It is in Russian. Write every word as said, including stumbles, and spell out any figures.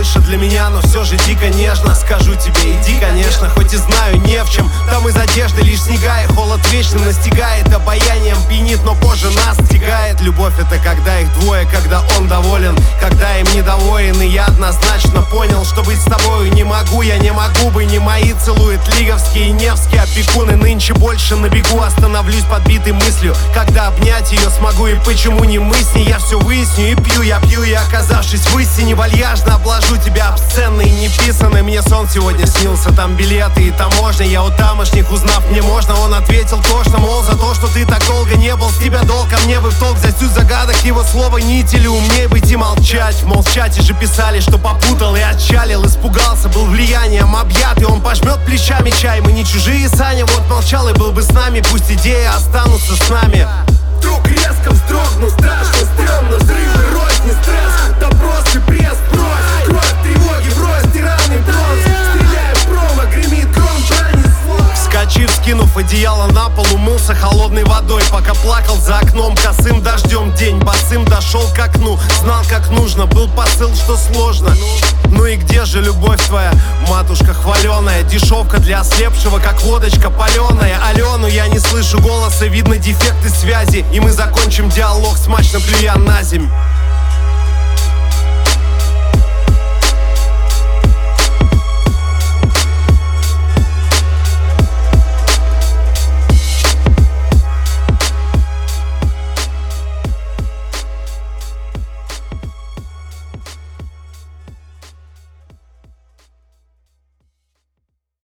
больше для меня, но все же дико нежно. Скажу тебе, иди, конечно, хоть и знаю не в чем. Там из одежды лишь снега, и холод вечно настигает. Обаянием пьянит, но позже нас стигает. Любовь — это когда их двое, когда он доволен, когда им недоволен. И я однозначно понял, что быть с тобою не могу. Я не могу бы, не мои целует лиговские и невские опекуны. Нынче больше на бегу, остановлюсь подбитый мыслью, когда обнять ее смогу и почему не мы с ней. Я все выясню и пью, я пью, и оказавшись в истине, вальяжно обложу тебя обсценной и неписанной. Мне сон сегодня снился, там билеты и таможня. Я у тамошних, узнав, мне можно. Он ответил тошно, мол, за то, что ты так долго не был, с тебя долг, ко мне бы в толк. За суть загадок его слова нить, или умней быть и молчать. Мол, в чате же писали, что попутал и отчалил. Испугался, был влиянием объят, и он пожмет плечами чай. Мы не чужие, Саня, вот молчал и был бы с нами. Пусть идеи останутся с нами. Вдруг резко вздрогнул, страшно, стрёмно. Взрывы, рознь, стресс, допрос и пресс, брось. Кровь, тревоги, врозь, тиранный бронз. Стреляя в промо, гремит гром, пронесло. Вскочив, скинув одеяло на пол, умылся холодной водой, пока плакал за окном косым дождем. День босым дошел к окну, знал, как нужно, был посыл, что сложно. Ну и где же любовь твоя, матушка хваленая? Дешевка для ослепшего, как водочка паленая. Алену я не слышу голоса, видно дефекты связи. И мы закончим диалог, смачно плюя на земь.